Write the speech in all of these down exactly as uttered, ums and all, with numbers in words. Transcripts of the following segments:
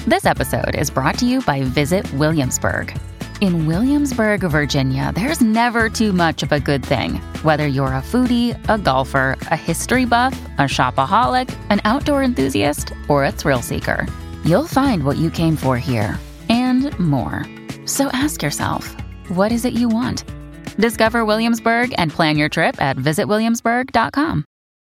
This episode is brought to you by Visit Williamsburg. In Williamsburg, Virginia, there's never too much of a good thing. Whether you're a foodie, a golfer, a history buff, a shopaholic, an outdoor enthusiast, or a thrill seeker, you'll find what you came for here and more. So ask yourself, what is it you want? Discover Williamsburg and plan your trip at visit williamsburg dot com.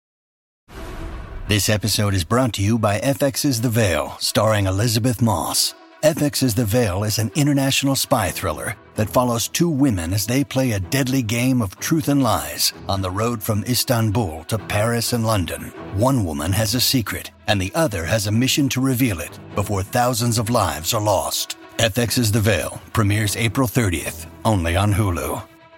This episode is brought to you by F X's The Veil, starring Elizabeth Moss. F X's The Veil is an international spy thriller that follows two women as they play a deadly game of truth and lies on the road from Istanbul to Paris and London. One woman has a secret, and the other has a mission to reveal it before thousands of lives are lost. F X's The Veil premieres April thirtieth, only on Hulu.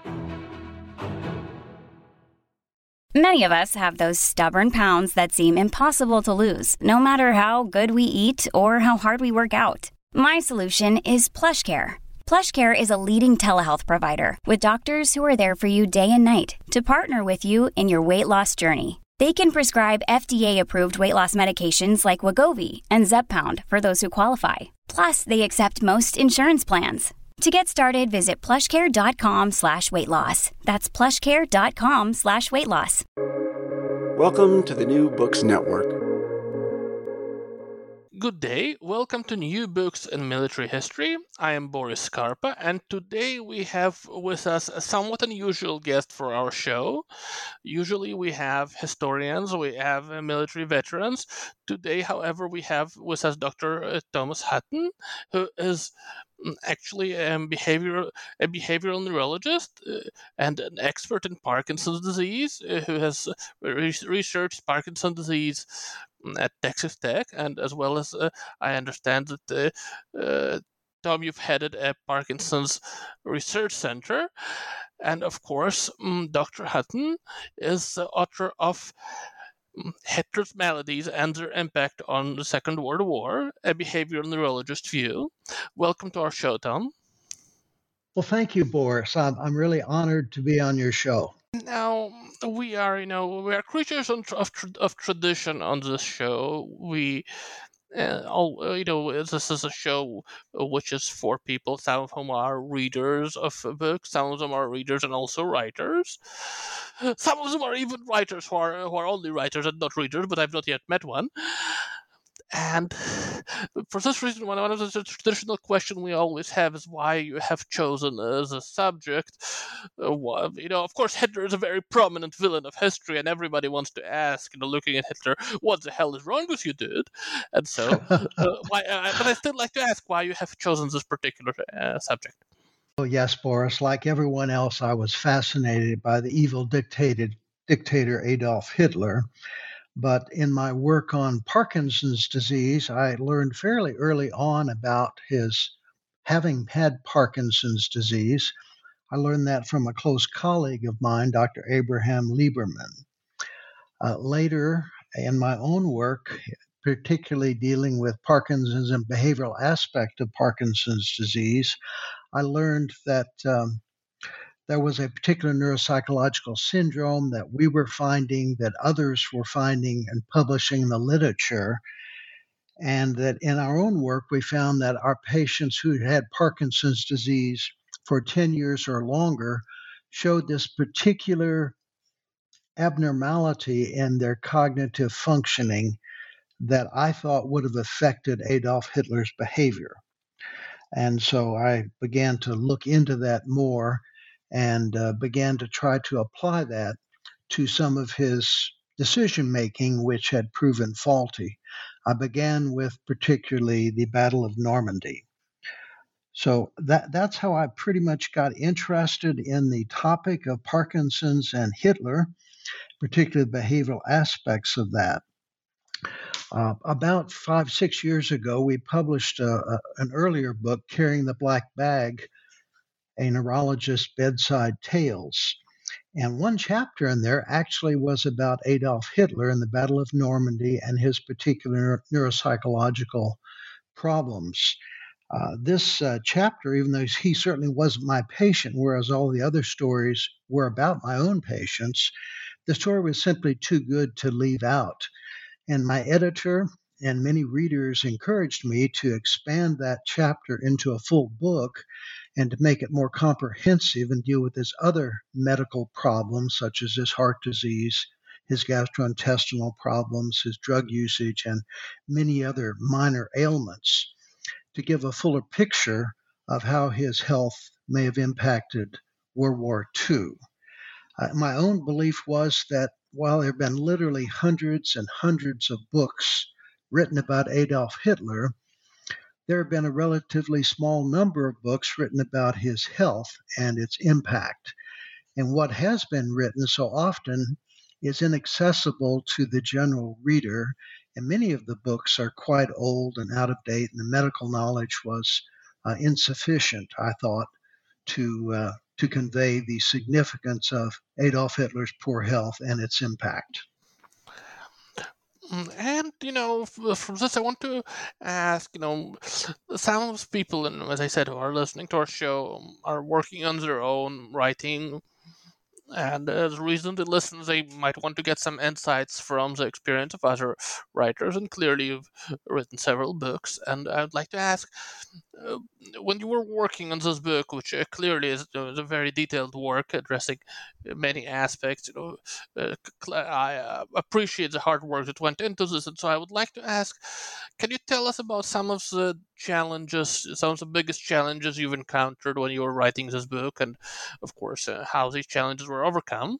Many of us have those stubborn pounds that seem impossible to lose, no matter how good we eat or how hard we work out. My solution is PlushCare. PlushCare is a leading telehealth provider with doctors who are there for you day and night to partner with you in your weight loss journey. They can prescribe F D A-approved weight loss medications like Wegovy and Zepbound for those who qualify. Plus, they accept most insurance plans. To get started, visit plushcare.com slash weight loss. That's plushcare.com slash weight loss. Welcome to the New Books Network. Good day, welcome to New Books in Military History. I am Boris Scarpa, and today we have with us a somewhat unusual guest for our show. Usually we have historians, we have uh, military veterans. Today, however, we have with us Doctor Uh, Thomas Hutton, who is mm, actually a behavioral, a behavioral neurologist uh, and an expert in Parkinson's disease, uh, who has uh, re- researched Parkinson's disease at Texas Tech, and as well as uh, I understand that uh, uh, Tom, you've headed a Parkinson's research center, and of course, um, Doctor Hutton is the author of um, Hitler's Maladies and Their Impact on the Second World War: A Behavioral Neurologist View. Welcome to our show, Tom. Well, thank you, Boris. I'm, I'm really honored to be on your show. Now we are, you know, we are creatures of of, of tradition on this show. We, uh, all, uh, you know, this is a show which is for people. Some of whom are readers of books. Some of them are readers and also writers. Some of them are even writers who are who are only writers and not readers. But I've not yet met one. And for this reason, one of the traditional questions we always have is why you have chosen as a subject. Uh, wha- you know, of course, Hitler is a very prominent villain of history, and everybody wants to ask, you know, looking at Hitler, what the hell is wrong with you, dude? And so, uh, why? Uh, but I still like to ask why you have chosen this particular uh, subject. Oh, yes, Boris. Like everyone else, I was fascinated by the evil dictated, dictator Adolf Hitler. But in my work on Parkinson's disease, I learned fairly early on about his having had Parkinson's disease. I learned that from a close colleague of mine, Doctor Abraham Lieberman. Uh, later, in my own work, particularly dealing with Parkinson's and behavioral aspect of Parkinson's disease, I learned that um, there was a particular neuropsychological syndrome that we were finding, that others were finding and publishing in the literature, and that in our own work, we found that our patients who had Parkinson's disease for ten years or longer showed this particular abnormality in their cognitive functioning that I thought would have affected Adolf Hitler's behavior. And so I began to look into that more and uh, began to try to apply that to some of his decision making, which had proven faulty. I began with particularly the Battle of Normandy. So that that's how I pretty much got interested in the topic of Parkinson's and Hitler, particularly the behavioral aspects of that. Uh, about five, six years ago, we published a, a, an earlier book, Carrying the Black Bag, a neurologist's bedside tales. And one chapter in there actually was about Adolf Hitler and the Battle of Normandy and his particular neuropsychological problems. Uh, this uh, chapter, even though he certainly wasn't my patient, whereas all the other stories were about my own patients, the story was simply too good to leave out. And my editor and many readers encouraged me to expand that chapter into a full book and to make it more comprehensive and deal with his other medical problems, such as his heart disease, his gastrointestinal problems, his drug usage, and many other minor ailments, to give a fuller picture of how his health may have impacted World War Two. Uh, my own belief was that while there have been literally hundreds and hundreds of books written about Adolf Hitler, there have been a relatively small number of books written about his health and its impact. And what has been written so often is inaccessible to the general reader, and many of the books are quite old and out of date, and the medical knowledge was uh, insufficient, I thought, to uh, to convey the significance of Adolf Hitler's poor health and its impact. And, you know, from this, I want to ask, you know, some of people, and as I said, who are listening to our show are working on their own writing. And as a reason to listen, they might want to get some insights from the experience of other writers. And clearly, you've written several books. And I'd like to ask, uh, when you were working on this book, which uh, clearly is, uh, is a very detailed work addressing many aspects, you know, uh, I uh, appreciate the hard work that went into this. And so I would like to ask, can you tell us about some of the challenges, some of the biggest challenges you've encountered when you were writing this book, and of course, uh, how these challenges were overcome?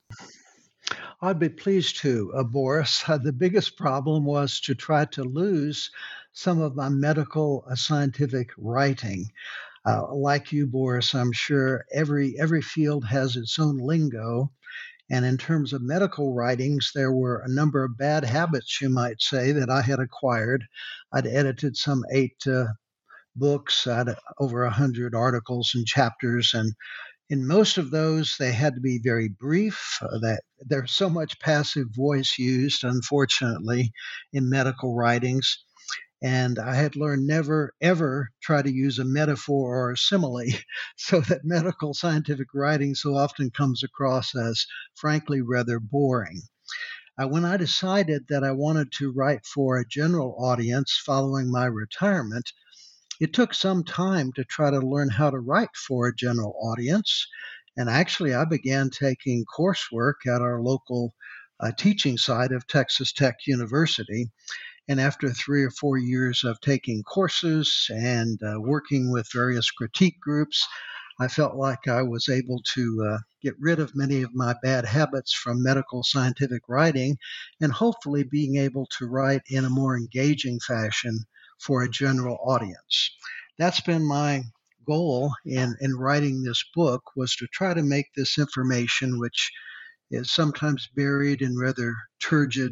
I'd be pleased to, uh, Boris. Uh, the biggest problem was to try to lose some of my medical uh, scientific writing. Uh, like you, Boris, I'm sure every every field has its own lingo. And in terms of medical writings, there were a number of bad habits, you might say, that I had acquired. I'd edited some eight uh, books, I had over one hundred articles and chapters, and in most of those, they had to be very brief. Uh, that there's so much passive voice used, unfortunately, in medical writings. And I had learned never, ever try to use a metaphor or a simile, so that medical scientific writing so often comes across as, frankly, rather boring. Uh, when I decided that I wanted to write for a general audience following my retirement, it took some time to try to learn how to write for a general audience. And actually, I began taking coursework at our local uh, teaching site of Texas Tech University. And after three or four years of taking courses and uh, working with various critique groups, I felt like I was able to uh, get rid of many of my bad habits from medical scientific writing, and hopefully being able to write in a more engaging fashion for a general audience. That's been my goal in, in writing this book, was to try to make this information, which is sometimes buried in rather turgid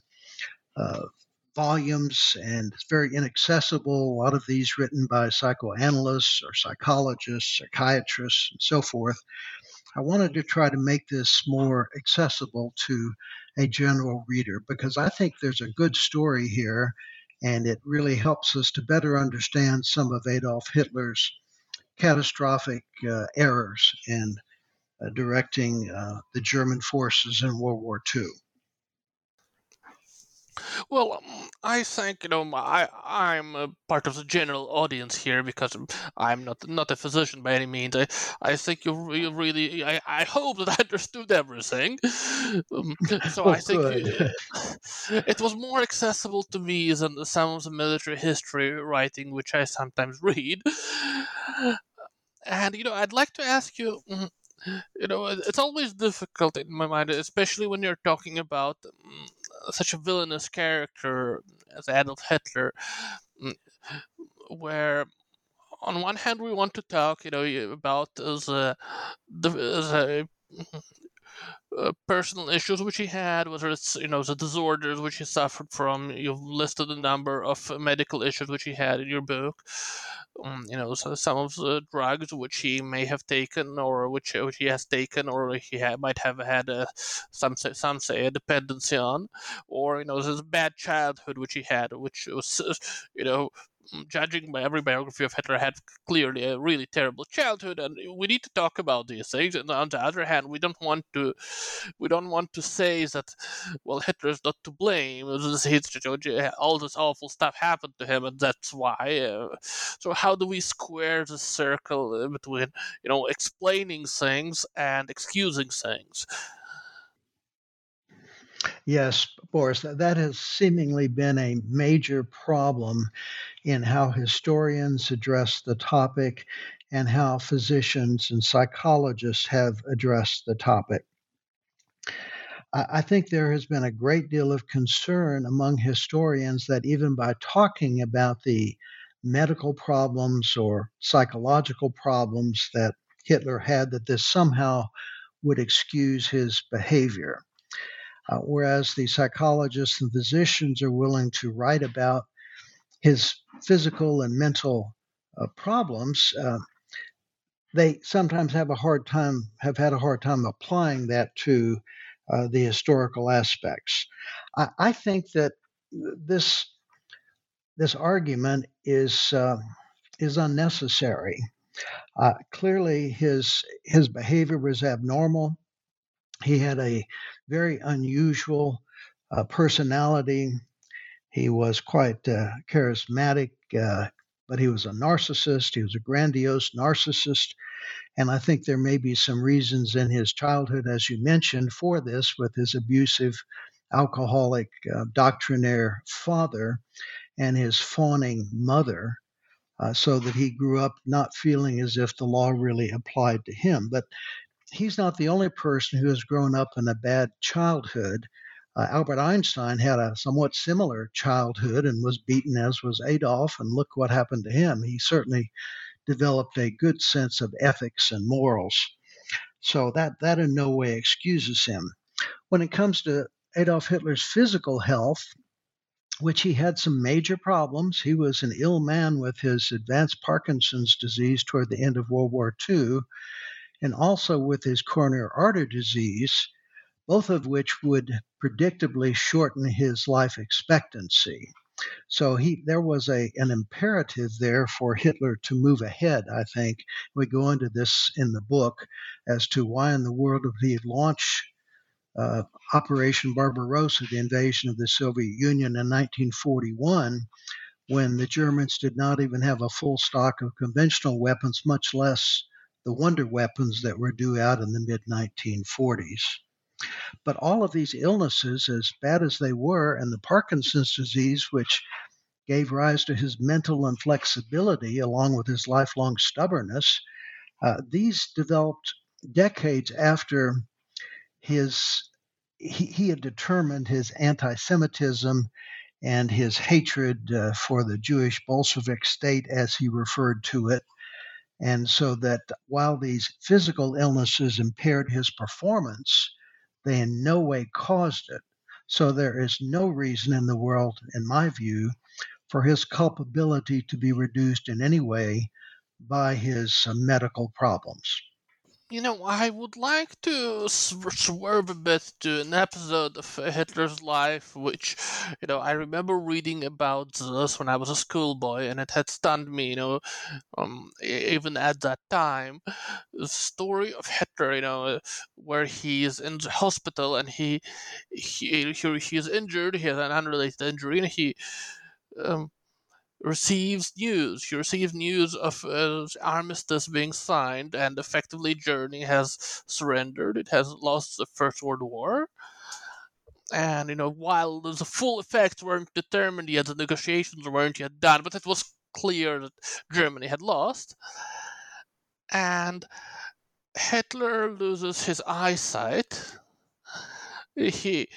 uh, uh, volumes and it's very inaccessible, a lot of these written by psychoanalysts or psychologists, psychiatrists, and so forth. I wanted to try to make this more accessible to a general reader because I think there's a good story here, and it really helps us to better understand some of Adolf Hitler's catastrophic uh, errors in uh, directing uh, the German forces in World War Two. Well, um, I think, you know, I I'm a part of the general audience here because I'm not not a physician by any means. I I think you, you really I, I hope that I understood everything. Um, so Oh, I think good. uh, it was more accessible to me than some of the military history writing which I sometimes read. And you know, I'd like to ask you. mm, You know, it- it's always difficult in my mind, especially when you're talking about um, such a villainous character as Adolf Hitler, mm, where on one hand we want to talk, you know, y- about as a, the as a uh, personal issues which he had, whether it's, you know, the disorders which he suffered from. You've listed a number of uh, medical issues which he had in your book. Um, you know, so some of the drugs which he may have taken, or which, which he has taken, or he ha- might have had a, some say, some say a dependency on, or you know, this bad childhood which he had, which was, uh, you know, judging by every biography of Hitler, had clearly a really terrible childhood, and we need to talk about these things. And on the other hand, we don't want to we don't want to say that, well, Hitler's not to blame. All this awful stuff happened to him, and that's why. Uh, so how do we square the circle between, you know, explaining things and excusing things? Yes, Boris, that, that has seemingly been a major problem in how historians address the topic and how physicians and psychologists have addressed the topic. I, I think there has been a great deal of concern among historians that even by talking about the medical problems or psychological problems that Hitler had, that this somehow would excuse his behavior. Uh, whereas the psychologists and physicians are willing to write about his physical and mental uh, problems, uh, they sometimes have a hard time, have had a hard time applying that to uh, the historical aspects. I, I think that this this argument is uh, is unnecessary. Uh, clearly, his his behavior was abnormal. He had a very unusual uh, personality. He was quite uh, charismatic, uh, but he was a narcissist. He was a grandiose narcissist. And I think there may be some reasons in his childhood, as you mentioned, for this, with his abusive, alcoholic, uh, doctrinaire father and his fawning mother, uh, so that he grew up not feeling as if the law really applied to him. But he's not the only person who has grown up in a bad childhood. Uh, Albert Einstein had a somewhat similar childhood and was beaten, as was Adolf, and look what happened to him. He certainly developed a good sense of ethics and morals. So that, that in no way excuses him. When it comes to Adolf Hitler's physical health, which he had some major problems, he was an ill man with his advanced Parkinson's disease toward the end of World War Two, and also with his coronary artery disease, both of which would predictably shorten his life expectancy. So he, there was a, an imperative there for Hitler to move ahead, I think. We go into this in the book as to why in the world would he launch uh, Operation Barbarossa, the invasion of the Soviet Union in nineteen forty-one, when the Germans did not even have a full stock of conventional weapons, much less the wonder weapons that were due out in the mid nineteen forties. But all of these illnesses, as bad as they were, and the Parkinson's disease, which gave rise to his mental inflexibility along with his lifelong stubbornness, uh, these developed decades after his he, he had determined his anti-Semitism and his hatred uh, for the Jewish Bolshevik state, as he referred to it. And so that while these physical illnesses impaired his performance, they in no way caused it. So there is no reason in the world, in my view, for his culpability to be reduced in any way by his uh, medical problems. You know, I would like to swerve a bit to an episode of Hitler's life, which, you know, I remember reading about this when I was a schoolboy, and it had stunned me, you know, um, even at that time. The story of Hitler, you know, where he is in the hospital and he he he, he is injured, he has an unrelated injury, and he um, receives news. He receives news of uh, armistice being signed, and effectively Germany has surrendered. It has lost the First World War. And, you know, while the full effects weren't determined yet, the negotiations weren't yet done, but it was clear that Germany had lost. And Hitler loses his eyesight. He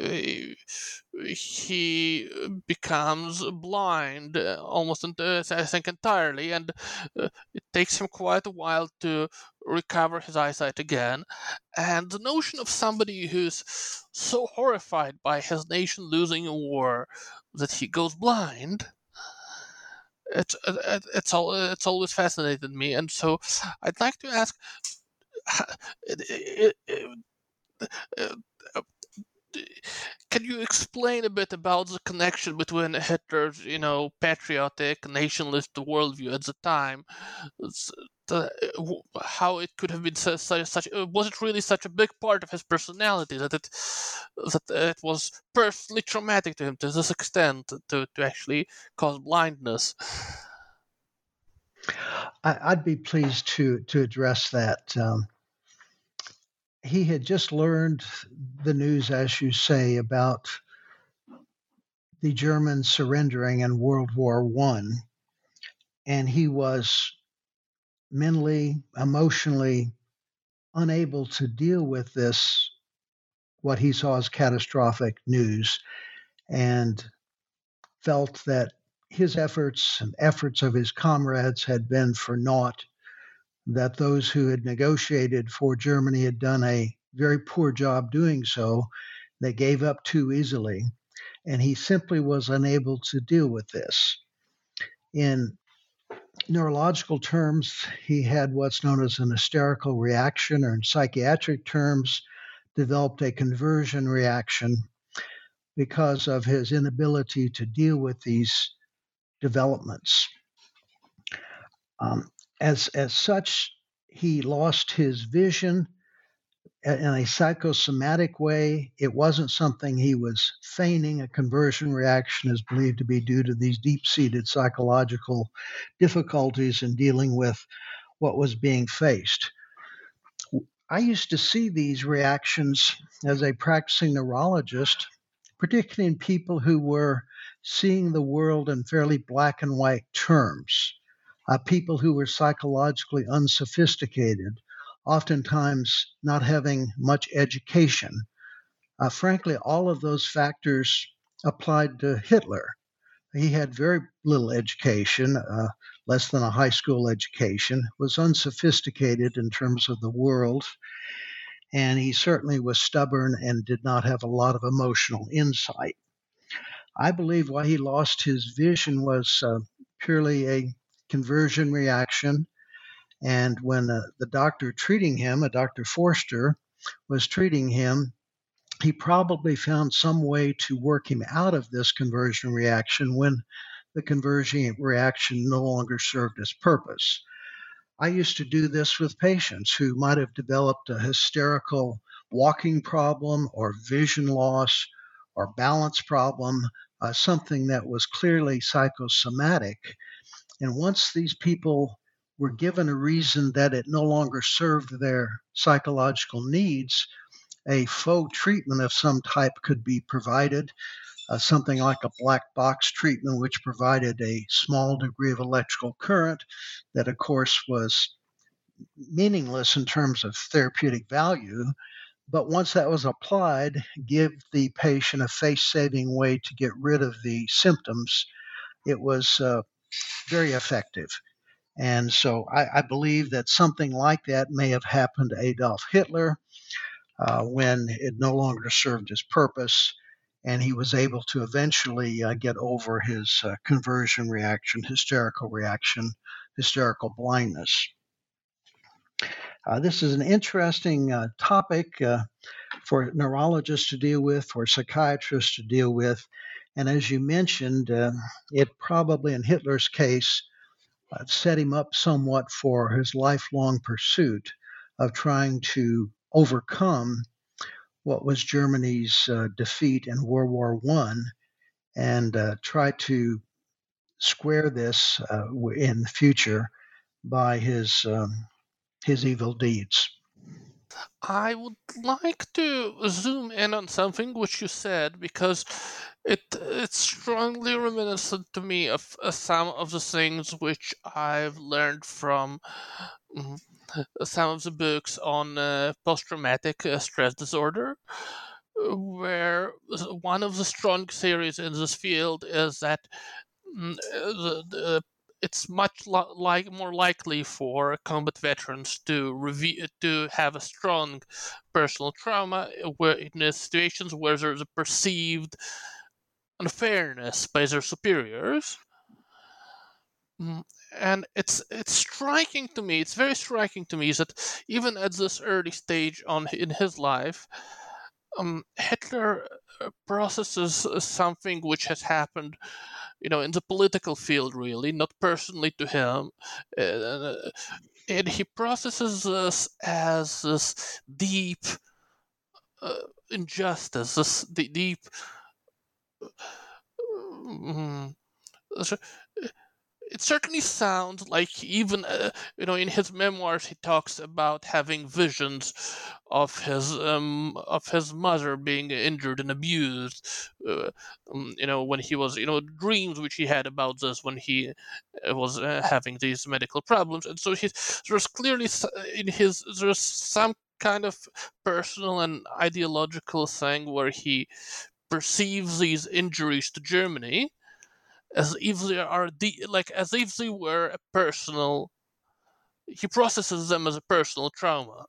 he becomes blind uh, almost uh, I think entirely, and uh, it takes him quite a while to recover his eyesight again. And the notion of somebody who's so horrified by his nation losing a war that he goes blind, it's it, it's all it's always fascinated me. And so I'd like to ask, it, it, it, uh, can you explain a bit about the connection between Hitler's, you know, patriotic, nationalist worldview at the time? S- the- w- how it could have been such, such uh, was it really such a big part of his personality that it that it was personally traumatic to him to this extent to, to actually cause blindness? I, I'd be pleased to to address that. Um, he had just learned the news, as you say, about the Germans surrendering in World War One, and he was mentally, emotionally unable to deal with this, what he saw as catastrophic news, and felt that his efforts and efforts of his comrades had been for naught, that those who had negotiated for Germany had done a very poor job doing so. They gave up too easily, and he simply was unable to deal with this. In neurological terms, he had what's known as an hysterical reaction, or in psychiatric terms, developed a conversion reaction because of his inability to deal with these developments. Um, as, as such, he lost his vision in a psychosomatic way. It wasn't something he was feigning. A conversion reaction is believed to be due to these deep-seated psychological difficulties in dealing with what was being faced. I used to see these reactions as a practicing neurologist, particularly in people who were seeing the world in fairly black and white terms, uh, people who were psychologically unsophisticated, oftentimes not having much education. Uh, frankly, all of those factors applied to Hitler. He had very little education, uh, less than a high school education, was unsophisticated in terms of the world, and he certainly was stubborn and did not have a lot of emotional insight. I believe why he lost his vision was uh, purely a conversion reaction. And when uh, the doctor treating him, a Doctor Forster, was treating him, he probably found some way to work him out of this conversion reaction when the conversion reaction no longer served its purpose. I used to do this with patients who might have developed a hysterical walking problem or vision loss or balance problem, uh, something that was clearly psychosomatic. And once these people were given a reason that it no longer served their psychological needs, a faux treatment of some type could be provided, uh, something like a black box treatment, which provided a small degree of electrical current that, of course, was meaningless in terms of therapeutic value. But once that was applied, give the patient a face-saving way to get rid of the symptoms, it was uh, very effective. And so I, I believe that something like that may have happened to Adolf Hitler uh, when it no longer served his purpose, and he was able to eventually uh, get over his uh, conversion reaction, hysterical reaction, hysterical blindness. Uh, this is an interesting uh, topic uh, for neurologists to deal with, for psychiatrists to deal with. And as you mentioned, uh, it probably, in Hitler's case, uh, set him up somewhat for his lifelong pursuit of trying to overcome what was Germany's uh, defeat in World War One and uh, try to square this uh, in the future by his um, his evil deeds. I would like to zoom in on something which you said because it it's strongly reminiscent to me of uh, some of the things which I've learned from mm, some of the books on uh, post-traumatic uh, stress disorder, uh, where one of the strong theories in this field is that mm, uh, the, the it's much li- like more likely for combat veterans to reve- to have a strong personal trauma where in situations where there's a perceived unfairness by their superiors. Mm, And it's it's striking to me. It's very striking to me that even at this early stage on in his life, um, Hitler uh, processes uh, something which has happened, you know, in the political field, really, not personally to him. Uh, and he processes this as this deep uh, injustice, this d- deep. mm, it certainly sounds like even uh, you know in his memoirs he talks about having visions of his um of his mother being injured and abused, uh, um, you know when he was you know dreams which he had about this when he uh, was uh, having these medical problems. And so he there's clearly s- in his there's some kind of personal and ideological thing where he perceives these injuries to Germany as if they are de- like as if they were a personal. He processes them as a personal trauma.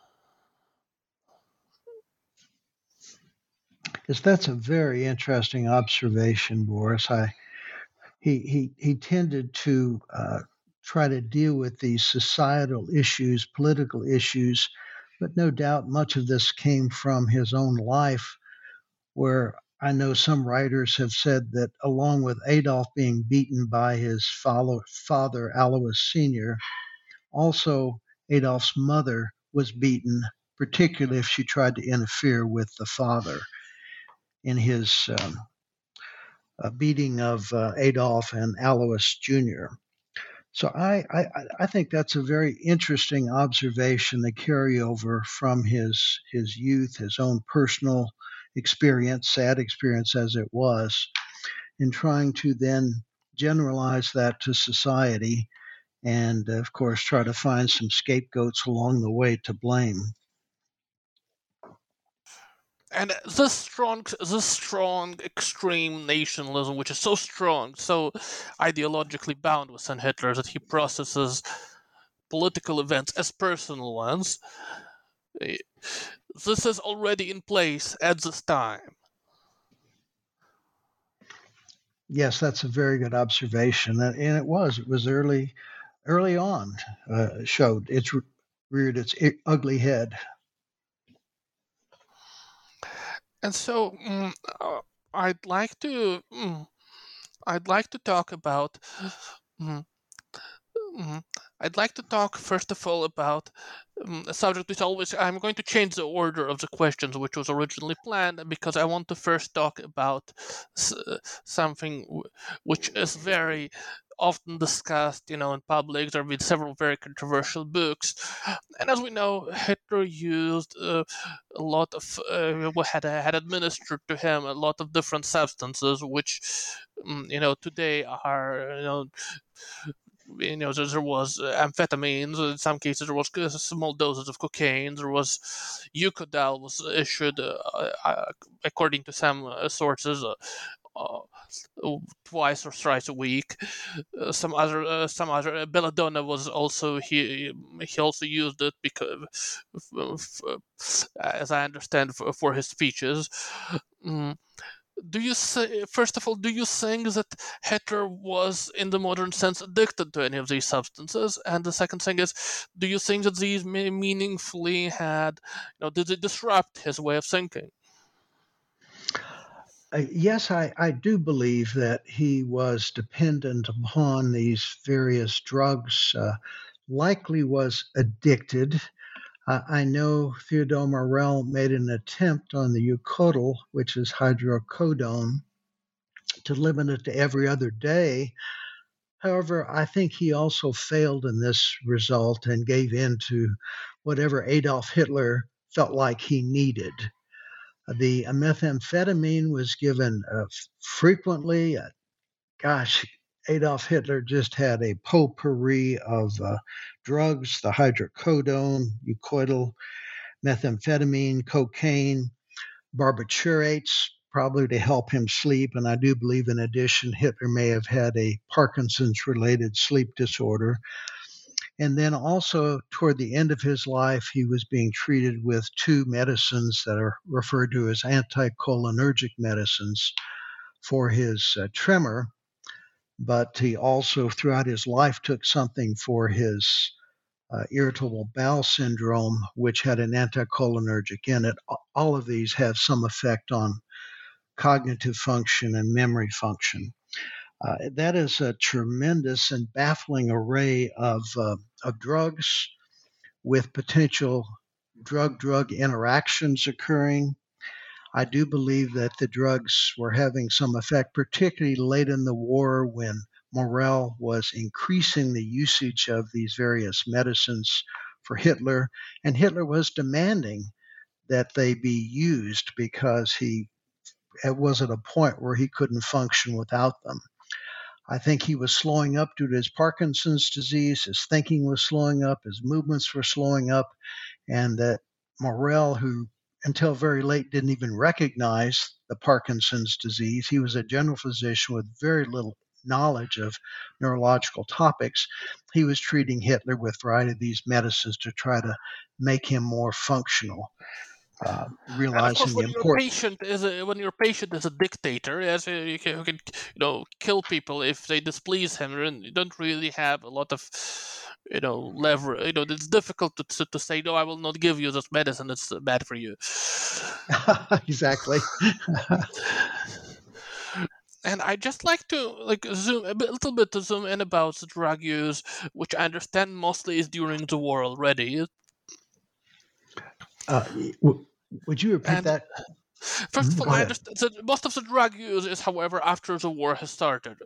Yes, that's a very interesting observation, Boris. I he he he tended to uh, try to deal with these societal issues, political issues, but no doubt much of this came from his own life, where I know some writers have said that along with Adolf being beaten by his follow, father, Alois Senior, also Adolf's mother was beaten, particularly if she tried to interfere with the father in his um, uh, beating of uh, Adolf and Alois Junior So I, I, I think that's a very interesting observation, the carryover from his his youth, his own personal experience, sad experience as it was, in trying to then generalize that to society and, of course, try to find some scapegoats along the way to blame. And this strong, this strong extreme nationalism, which is so strong, so ideologically bound within Hitler, that he processes political events as personal ones. eh, This is already in place at this time. Yes, that's a very good observation, and and it was. It was early, early on. Uh, showed it's re- reared its i- ugly head. And so mm, uh, I'd like to, mm, I'd like to talk about. mm, mm, I'd like to talk first of all about um, a subject which always. I'm going to change the order of the questions which was originally planned because I want to first talk about s- uh, something w- which is very often discussed, you know, in public. There have been several very controversial books, and as we know, Hitler used uh, a lot of uh, had had administered to him a lot of different substances, which mm, you know today are you know you know, there, there was uh, amphetamines. In some cases, there was uh, small doses of cocaine. There was Eucodal was issued, uh, uh, according to some uh, sources, uh, uh, twice or thrice a week. Uh, some other, uh, some other uh, belladonna was also he he also used it because, f- f- as I understand, for, for his speeches. Mm do you say first of all do you think that Hitler was in the modern sense addicted to any of these substances? And the second thing is, do you think that these me- meaningfully had you know did they disrupt his way of thinking? Uh, yes, I, I do believe that he was dependent upon these various drugs, uh, likely was addicted. Uh, I know Theodore Morell made an attempt on the Eucodal, which is hydrocodone, to limit it to every other day. However, I think he also failed in this result and gave in to whatever Adolf Hitler felt like he needed. The methamphetamine was given uh, frequently. Uh, gosh, Adolf Hitler just had a potpourri of uh, drugs, the hydrocodone, Eucodal, methamphetamine, cocaine, barbiturates, probably to help him sleep. And I do believe, in addition, Hitler may have had a Parkinson's related sleep disorder. And then also, toward the end of his life, he was being treated with two medicines that are referred to as anticholinergic medicines for his uh, tremor. But he also, throughout his life, took something for his uh, irritable bowel syndrome, which had an anticholinergic in it. all of these have some effect on cognitive function and memory function. Uh, that is a tremendous and baffling array of, uh, of drugs with potential drug-drug interactions occurring. I do believe that the drugs were having some effect, particularly late in the war when Morell was increasing the usage of these various medicines for Hitler, and Hitler was demanding that they be used because he was at a point where he couldn't function without them. I think he was slowing up due to his Parkinson's disease. His thinking was slowing up. His movements were slowing up. And that Morell, who until very late didn't even recognize the Parkinson's disease, he was a general physician with very little knowledge of neurological topics. He was treating Hitler with a variety of these medicines to try to make him more functional. Uh, realizing and of course, when the your importance. patient is a, when your patient is a dictator, yes, you can, you can you know kill people if they displease him, and you don't really have a lot of you know leverage. You know, it's difficult to, to to say no. I will not give you this medicine. It's bad for you. Exactly. And I just like to like zoom a bit, little bit to zoom in about the drug use, which I understand mostly is during the war already. Uh, w- would you repeat And that? first of Go all, I ahead. understand that most of the drug use is, however, after the war has started.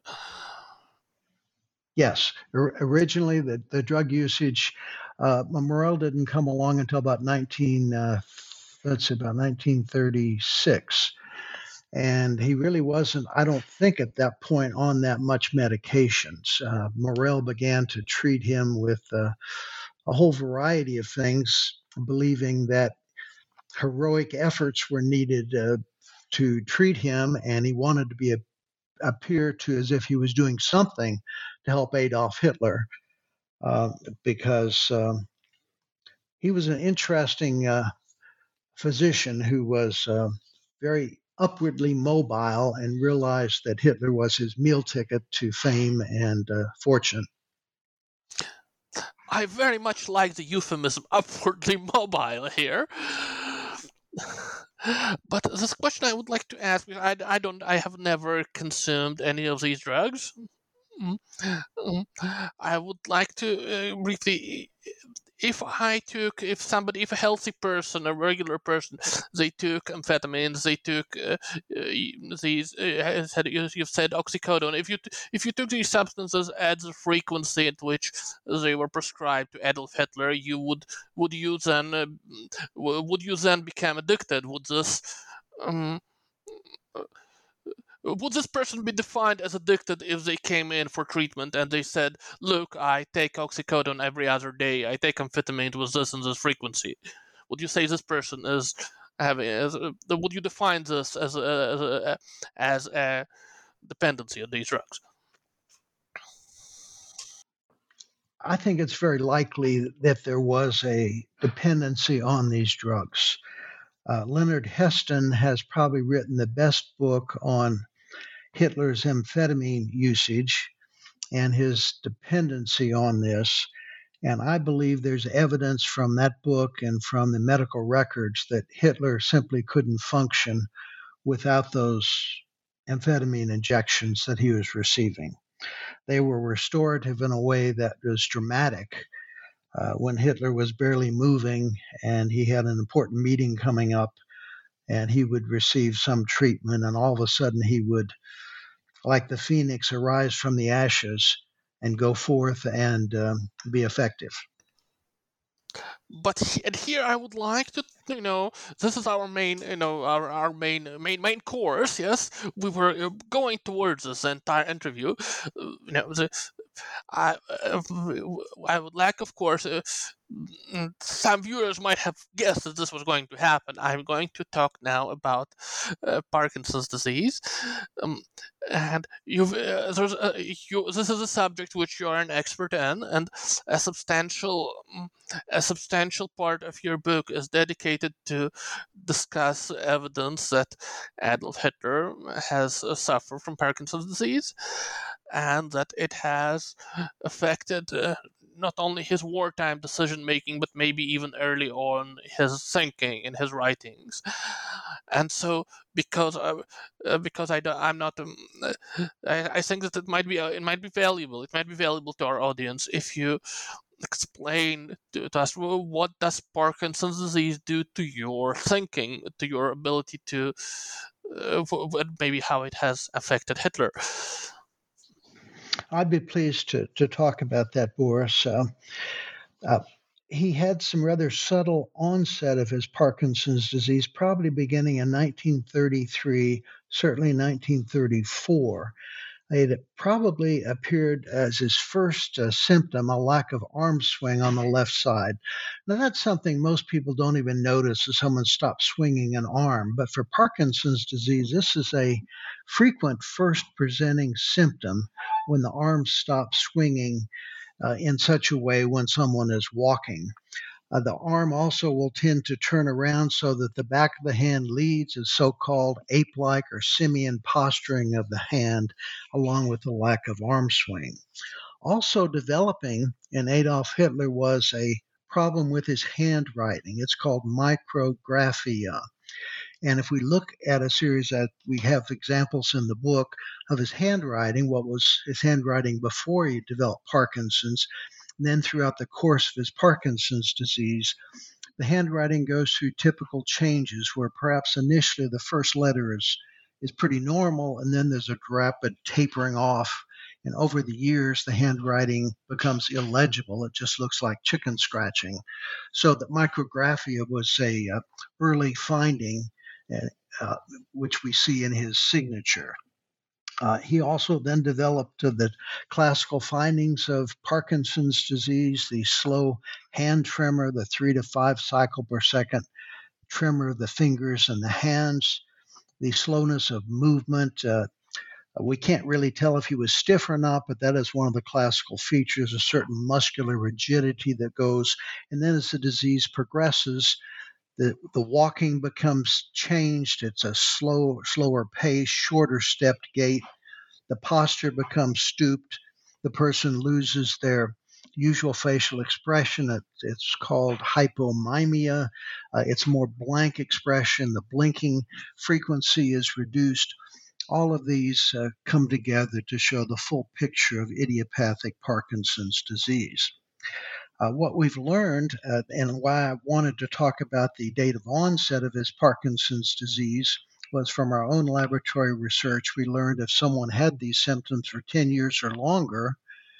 Yes. O- originally, the, the drug usage, uh, Morell didn't come along until about nineteen, uh, let's see, about nineteen thirty-six. And he really wasn't, I don't think, at that point on that much medications. Uh, Morell began to treat him with uh, a whole variety of things, believing that heroic efforts were needed uh, to treat him, and he wanted to be a, appear to as if he was doing something to help Adolf Hitler, uh, because um, he was an interesting uh, physician who was uh, very upwardly mobile and realized that Hitler was his meal ticket to fame and uh, fortune. I very much like the euphemism upwardly mobile here. But this question I would like to ask, because I, I don't, I have never consumed any of these drugs. I would like to uh, briefly, if I took, if somebody, if a healthy person, a regular person, they took amphetamines, they took uh, uh, these, uh, said, you've said oxycodone. If you if you took these substances at the frequency at which they were prescribed to Adolf Hitler, you would would you then uh, would you then become addicted? Would this um, would this person be defined as addicted if they came in for treatment and they said, look, I take oxycodone every other day, I take amphetamine with this and this frequency? Would you say this person is having, as, uh, would you define this as a, as a, as a dependency on these drugs? I think it's very likely that there was a dependency on these drugs. Uh, Leonard Heston has probably written the best book on Hitler's amphetamine usage and his dependency on this. And I believe there's evidence from that book and from the medical records that Hitler simply couldn't function without those amphetamine injections that he was receiving. They were restorative in a way that was dramatic. Uh, when Hitler was barely moving and he had an important meeting coming up, and he would receive some treatment, and all of a sudden he would, like the phoenix, arise from the ashes and go forth and um, be effective. But and here I would like to, you know, this is our main, you know, our, our main main main course. Yes, we were going towards this entire interview. Uh, you know, the, I uh, I would like, of course, uh, some viewers might have guessed that this was going to happen. I'm going to talk now about uh, Parkinson's disease, um, and you've uh, there's uh, you, this is a subject which you are an expert in, and a substantial a substantial part of your book is dedicated to discuss evidence that Adolf Hitler has uh, suffered from Parkinson's disease, and that it has affected uh, not only his wartime decision making, but maybe even early on his thinking in his writings. And so, because I, uh, because I don't, I'm not, um, uh, I, I think that it might be uh, it might be valuable. It might be valuable to our audience if you explain to, to us, well, what does Parkinson's disease do to your thinking, to your ability to, uh, maybe how it has affected Hitler. I'd be pleased to, to talk about that, Boris. Uh, uh, he had some rather subtle onset of his Parkinson's disease, probably beginning in nineteen thirty-three, certainly nineteen thirty-four. It probably appeared as his first uh, symptom, a lack of arm swing on the left side. Now, that's something most people don't even notice if someone stops swinging an arm. But for Parkinson's disease, this is a frequent first presenting symptom when the arm stops swinging uh, in such a way when someone is walking. Uh, the arm also will tend to turn around so that the back of the hand leads, a so-called ape-like or simian posturing of the hand, along with the lack of arm swing. Also developing in Adolf Hitler was a problem with his handwriting. It's called micrographia. And if we look at a series that we have examples in the book of his handwriting, what was his handwriting before he developed Parkinson's, and then throughout the course of his Parkinson's disease, the handwriting goes through typical changes where perhaps initially the first letter is, is pretty normal, and then there's a rapid tapering off. And over the years, the handwriting becomes illegible. It just looks like chicken scratching. So the micrographia was a uh, early finding, uh, which we see in his signature. Uh, he also then developed uh, the classical findings of Parkinson's disease, the slow hand tremor, the three to five cycle per second tremor of the fingers and the hands, the slowness of movement. Uh, we can't really tell if he was stiff or not, but that is one of the classical features, a certain muscular rigidity that goes. And then as the disease progresses, The, the walking becomes changed. It's a slow, slower pace, shorter stepped gait. The posture becomes stooped. The person loses their usual facial expression. It, it's called hypomimia. Uh, it's more blank expression. The blinking frequency is reduced. All of these uh, come together to show the full picture of idiopathic Parkinson's disease. Uh, what we've learned, uh, and why I wanted to talk about the date of onset of his Parkinson's disease, was from our own laboratory research. We learned if someone had these symptoms for ten years or longer,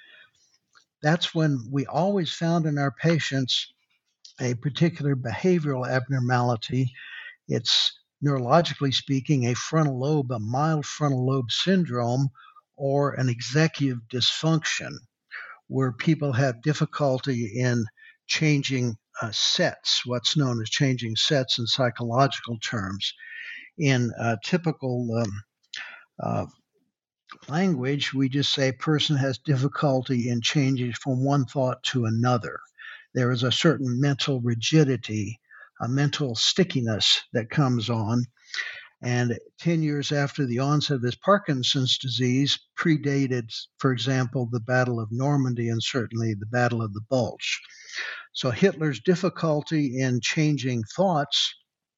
that's when we always found in our patients a particular behavioral abnormality. It's, neurologically speaking, a frontal lobe, a mild frontal lobe syndrome, or an executive dysfunction, where people have difficulty in changing uh, sets, what's known as changing sets in psychological terms. In uh, typical um, uh, language, we just say a person has difficulty in changing from one thought to another. There is a certain mental rigidity, a mental stickiness that comes on. And ten years after the onset of his Parkinson's disease predated, for example, the Battle of Normandy and certainly the Battle of the Bulge. So Hitler's difficulty in changing thoughts,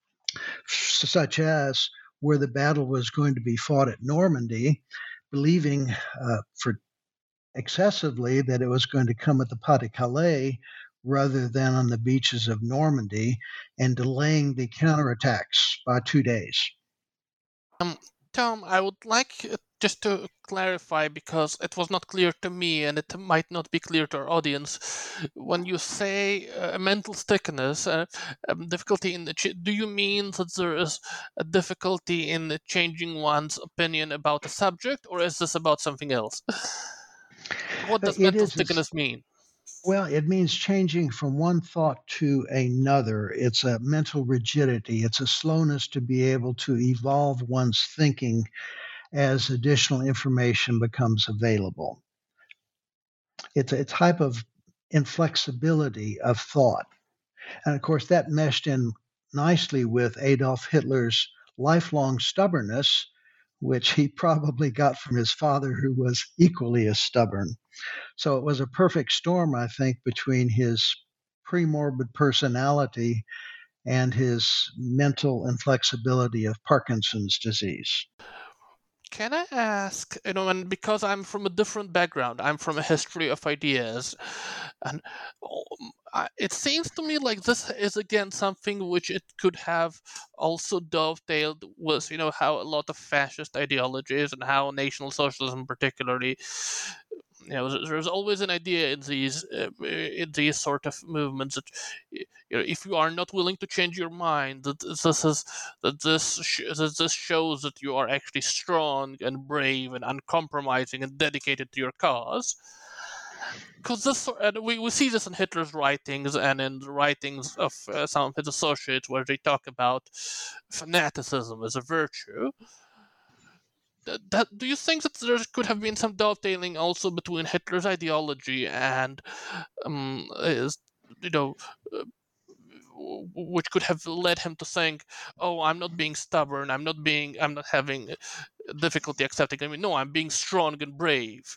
such as where the battle was going to be fought at Normandy, believing uh, for excessively that it was going to come at the Pas-de-Calais rather than on the beaches of Normandy, and delaying the counterattacks by two days. Um, Tom, I would like uh, just to clarify, because it was not clear to me and it might not be clear to our audience. When you say uh, mental stickiness, uh, um, difficulty in the, ch- do you mean that there is a difficulty in changing one's opinion about a subject, or is this about something else? What does It mental is, stickiness mean? Well, it means changing from one thought to another. It's a mental rigidity. It's a slowness to be able to evolve one's thinking as additional information becomes available. It's a type of inflexibility of thought. And of course, that meshed in nicely with Adolf Hitler's lifelong stubbornness, which he probably got from his father, who was equally as stubborn. So it was a perfect storm, I think, between his pre-morbid personality and his mental inflexibility of Parkinson's disease. Can I ask, you know, and because I'm from a different background, I'm from a history of ideas, and um, I, it seems to me like this is again something which it could have also dovetailed with, you know, how a lot of fascist ideologies and how National Socialism particularly, you know, there's there's always an idea in these uh, in these sort of movements that, you know, if you are not willing to change your mind, that this is that this sh- that this shows that you are actually strong and brave and uncompromising and dedicated to your cause. Because this, and we, we see this in Hitler's writings and in the writings of uh, some of his associates, where they talk about fanaticism as a virtue. That, that, do you think that there could have been some dovetailing also between Hitler's ideology and, um, his, you know, uh, w- which could have led him to think, "Oh, I'm not being stubborn. I'm not being. I'm not having difficulty accepting. I mean, no, I'm being strong and brave."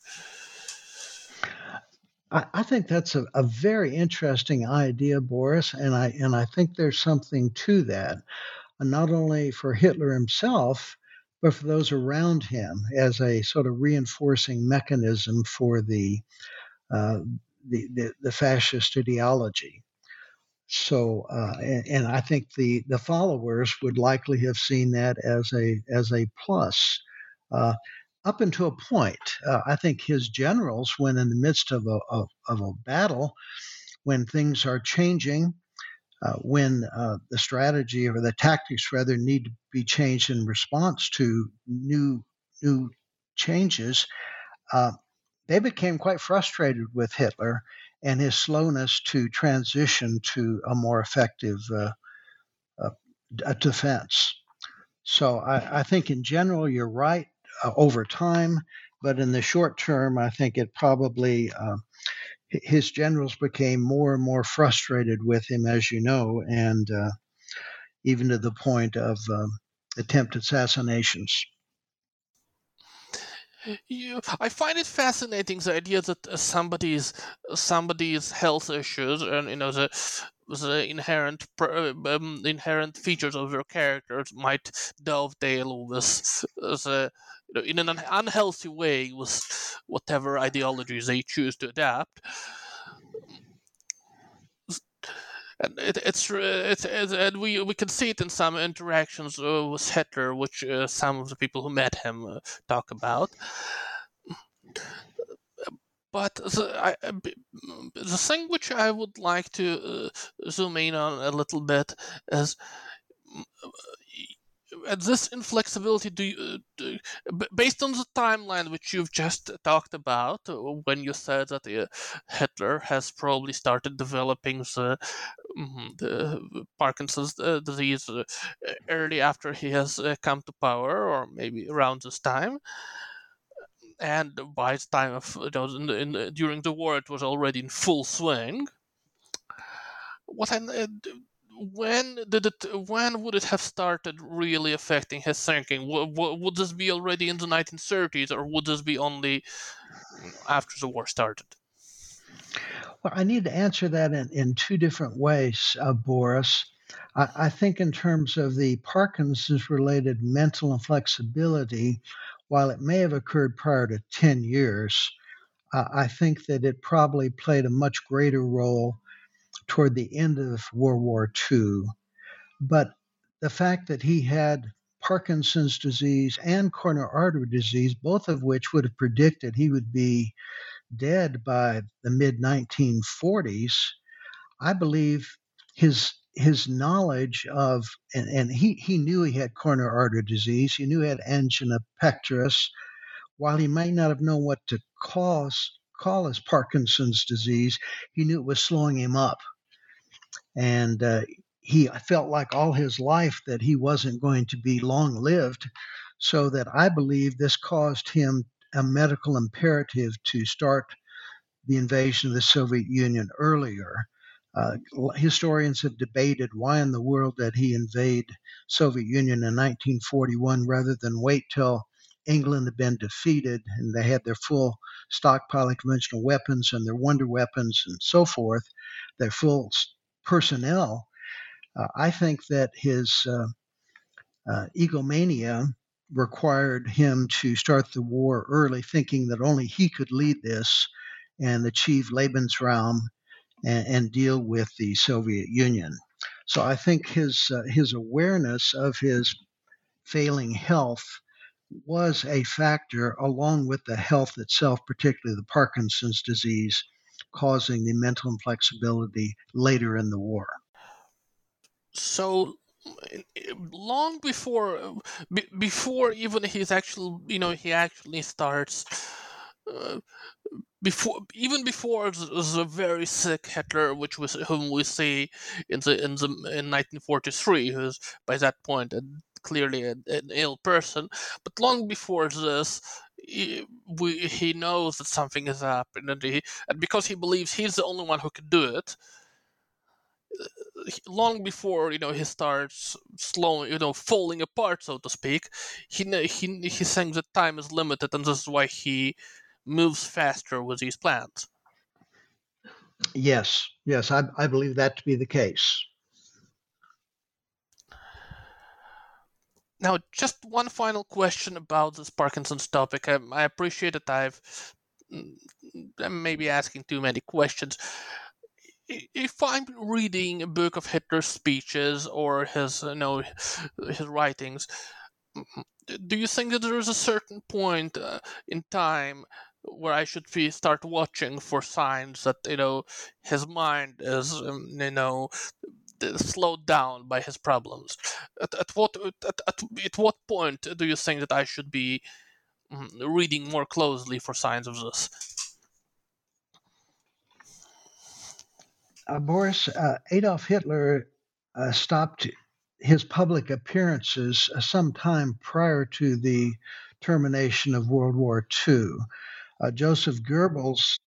I, I think that's a, a very interesting idea, Boris, and I and I think there's something to that, and not only for Hitler himself, but for those around him as a sort of reinforcing mechanism for the uh, the, the, the fascist ideology. So, uh, and, and I think the the followers would likely have seen that as a as a plus. Uh, up until a point, uh, I think his generals, when in the midst of a of, of a battle, when things are changing, uh, when uh, the strategy or the tactics rather need to be changed in response to new new changes, uh, they became quite frustrated with Hitler and his slowness to transition to a more effective uh, uh, a defense. So I, I think in general you're right uh, over time, but in the short term, I think it probably uh, his generals became more and more frustrated with him, as you know, and uh, even to the point of um, attempt assassinations. You, I find it fascinating the idea that uh, somebody's somebody's health issues and, you know, the the inherent pr- um, inherent features of their characters might dovetail with the, you know, in an un- unhealthy way with whatever ideologies they choose to adapt. And it, it's, it's, it's and we we can see it in some interactions uh, with Hitler, which uh, some of the people who met him uh, talk about. But the, I, the thing which I would like to uh, zoom in on a little bit is, at this inflexibility, do you, do, based on the timeline which you've just talked about, when you said that uh, Hitler has probably started developing the, mm, the Parkinson's uh, disease uh, early after he has uh, come to power, or maybe around this time. And by the time of, you know, in the, in the, during the war, it was already in full swing. What I, uh, when did it? When would it have started really affecting his thinking? W- w- would this be already in the nineteen thirties, or would this be only after the war started? Well, I need to answer that in, in two different ways, uh, Boris. I, I think in terms of the Parkinson's-related mental inflexibility, while it may have occurred prior to ten years, uh, I think that it probably played a much greater role toward the end of World War Two. But the fact that he had Parkinson's disease and coronary artery disease, both of which would have predicted he would be dead by the mid nineteen forties, I believe his his knowledge of and, and he, he knew he had coronary artery disease, he knew he had angina pectoris, while he may not have known what to cause call as Parkinson's disease, he knew it was slowing him up. And uh, he felt like all his life that he wasn't going to be long lived, so that I believe this caused him a medical imperative to start the invasion of the Soviet Union earlier. Uh, historians have debated why in the world did he invade Soviet Union in nineteen forty-one rather than wait till England had been defeated and they had their full stockpile of conventional weapons and their wonder weapons and so forth, their full personnel. Uh, I think that his uh, uh, egomania required him to start the war early, thinking that only he could lead this and achieve Lebensraum and, and deal with the Soviet Union. So I think his uh, his awareness of his failing health was a factor, along with the health itself, particularly the Parkinson's disease, causing the mental inflexibility later in the war. So long before b- before even his actual you know he actually starts uh, before even before the, the very sick Hitler, which was whom we see in the in the in nineteen forty-three, who's by that point a, clearly a, an ill person, but long before this, he, we, he knows that something is up, and, he, and because he believes he's the only one who can do it. Long before you know he starts slowing, you know, falling apart, so to speak, he he he's saying that time is limited, and this is why he moves faster with these plans. Yes, yes, I, I believe that to be the case. Now, just one final question about this Parkinson's topic. I, I appreciate that I've I'm maybe asking too many questions. If I'm reading a book of Hitler's speeches or his, you know, his writings, do you think that there is a certain point uh, in time where I should be start watching for signs that you know his mind is, um, you know, slowed down by his problems? At, at what at, at, at what point do you think that I should be um, reading more closely for signs of this? Uh, Boris, uh, Adolf Hitler uh, stopped his public appearances uh, sometime prior to the termination of World War Two. Uh, Joseph Goebbels,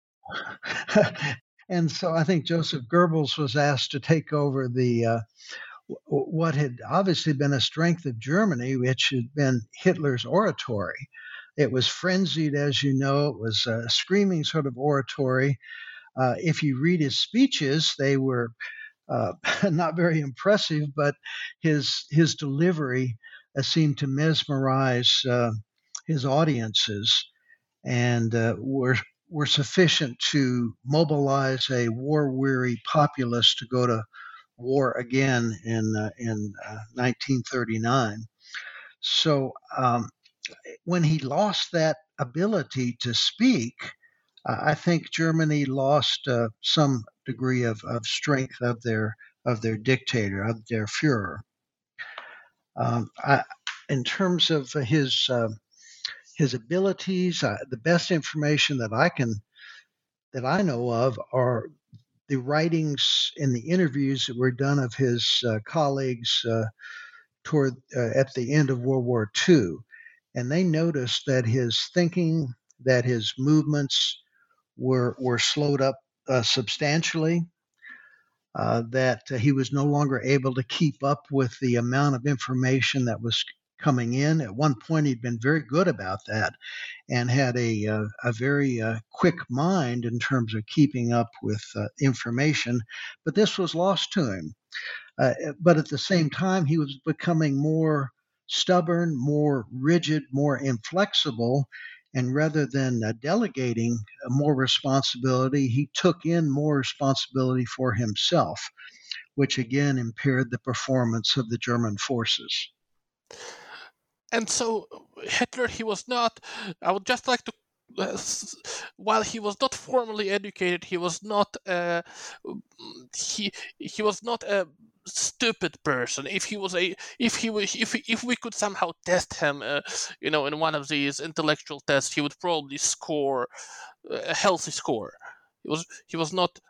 and so I think Joseph Goebbels was asked to take over the uh, w- what had obviously been a strength of Germany, which had been Hitler's oratory. It was frenzied, as you know. It was a screaming sort of oratory. Uh, if you read his speeches, they were uh, not very impressive, but his his delivery uh, seemed to mesmerize uh, his audiences, and uh, were were sufficient to mobilize a war-weary populace to go to war again in uh, in uh, nineteen thirty-nine. So um, when he lost that ability to speak, I think Germany lost uh, some degree of, of strength of their of their dictator, of their Führer. Um, I, in terms of his uh, his abilities, uh, the best information that I can that I know of are the writings and the interviews that were done of his uh, colleagues uh, toward uh, at the end of World War Two, and they noticed that his thinking, that his movements were were slowed up uh, substantially, uh, that uh, he was no longer able to keep up with the amount of information that was coming in. At one point, he'd been very good about that and had a, uh, a very uh, quick mind in terms of keeping up with uh, information, but this was lost to him. Uh, but at the same time, he was becoming more stubborn, more rigid, more inflexible. And rather than uh, delegating more responsibility, he took in more responsibility for himself, which again impaired the performance of the German forces. And so Hitler, he was not, I would just like to, uh, while he was not formally educated, he was not, uh, he he was not a stupid person. If he was a, if he was, if if we could somehow test him, uh, you know, in one of these intellectual tests, he would probably score a healthy score. He was he was not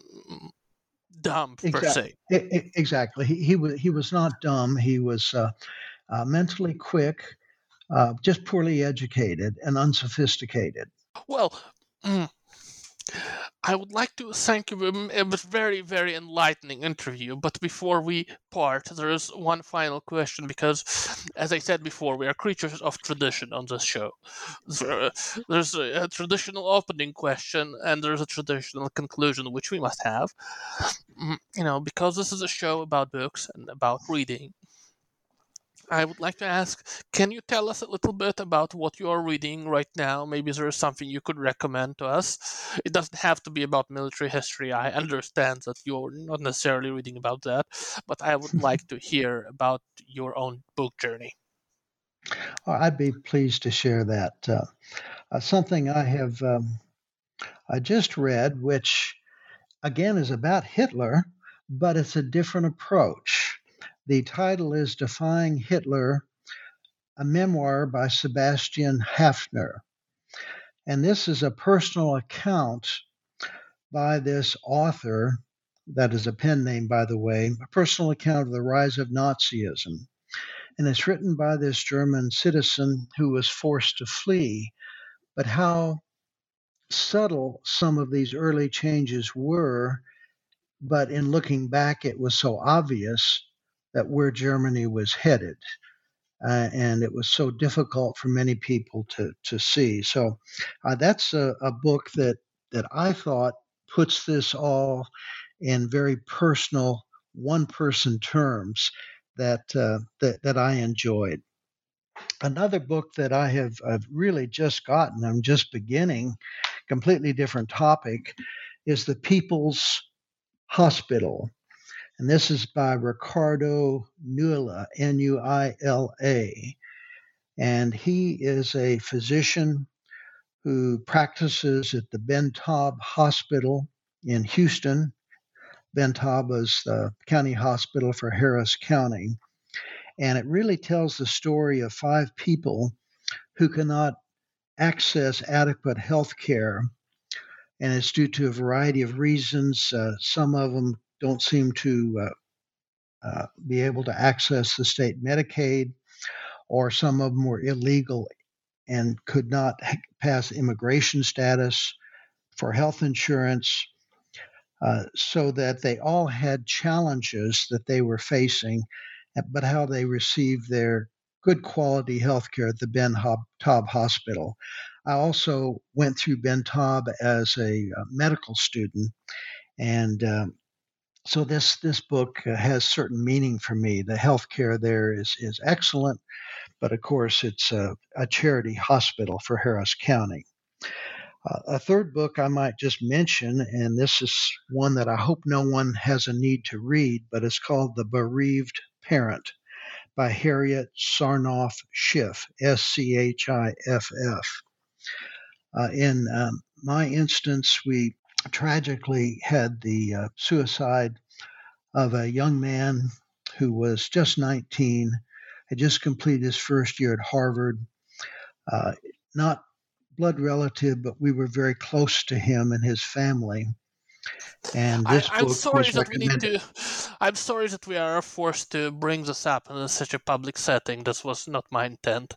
dumb per exactly. se. Exactly. He he was he was not dumb. He was uh, uh, mentally quick, uh, just poorly educated and unsophisticated. Well, mm, I would like to thank you. um, It was very, very enlightening interview. But before we part, there is one final question because, as I said before, we are creatures of tradition on this show. There- There's a, a traditional opening question and there's a traditional conclusion which we must have. Mm, You know, because this is a show about books and about reading. I would like to ask, can you tell us a little bit about what you're reading right now? Maybe there is something you could recommend to us. It doesn't have to be about military history. I understand that you're not necessarily reading about that, but I would like to hear about your own book journey. Uh, I'd be pleased to share that. Uh, uh, something I have um, I just read, which again is about Hitler, but it's a different approach. The title is Defying Hitler, a memoir by Sebastian Haffner. And this is a personal account by this author, that is a pen name, by the way, a personal account of the rise of Nazism. And it's written by this German citizen who was forced to flee. But how subtle some of these early changes were, but in looking back, it was so obvious that where Germany was headed. Uh, and it was so difficult for many people to, to see. So uh, that's a, a book that, that I thought puts this all in very personal, one-person terms that, uh, that that I enjoyed. Another book that I have I've really just gotten, I'm just beginning, completely different topic, is The People's Hospital. And this is by Ricardo Nuila, N U I L A. And he is a physician who practices at the Ben Taub Hospital in Houston. Ben Taub is the county hospital for Harris County. And it really tells the story of five people who cannot access adequate health care. And it's due to a variety of reasons. Uh, some of them don't seem to uh, uh, be able to access the state Medicaid, or some of them were illegal and could not pass immigration status for health insurance, uh, so that they all had challenges that they were facing, but how they received their good quality health care at the Ben Taub Hospital. I also went through Ben Taub as a uh, medical student, and um, so this this book uh, has certain meaning for me. The health care there is is excellent, but of course it's a, a charity hospital for Harris County. Uh, a third book I might just mention, and this is one that I hope no one has a need to read, but it's called The Bereaved Parent by Harriet Sarnoff Schiff, S C H I F F. Uh, in um, my instance, we tragically had the uh, suicide of a young man who was just nineteen, had just completed his first year at Harvard, uh, not blood relative, but we were very close to him and his family. And this I, I'm book sorry was that we need recommended. to. I'm sorry that we are forced to bring this up in such a public setting. This was not my intent.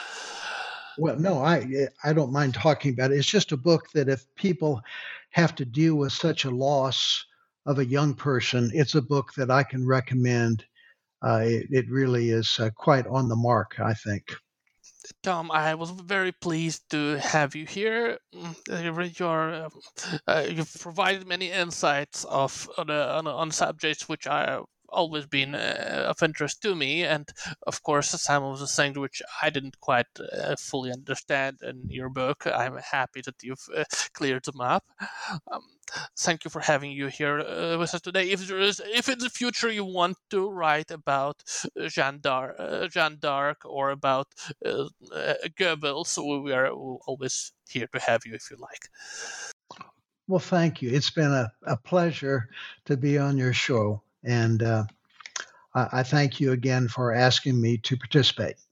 Well, no, I I don't mind talking about it. It's just a book that if people have to deal with such a loss of a young person, it's a book that I can recommend. Uh, it, it really is uh, quite on the mark, I think. Tom, I was very pleased to have you here. Mm, Your, uh, uh, you've provided many insights of on, uh, on, on subjects which are always been uh, of interest to me, and of course some of the things which I didn't quite uh, fully understand in your book. I'm happy that you've uh, cleared them up. Um, thank you for having you here uh, with us today. If there is, if in the future you want to write about uh, Jeanne d'Arc, uh, Jeanne d'Arc or about uh, uh, Goebbels, we are always here to have you if you like. Well, thank you. It's been a, a pleasure to be on your show. And uh, I, I thank you again for asking me to participate.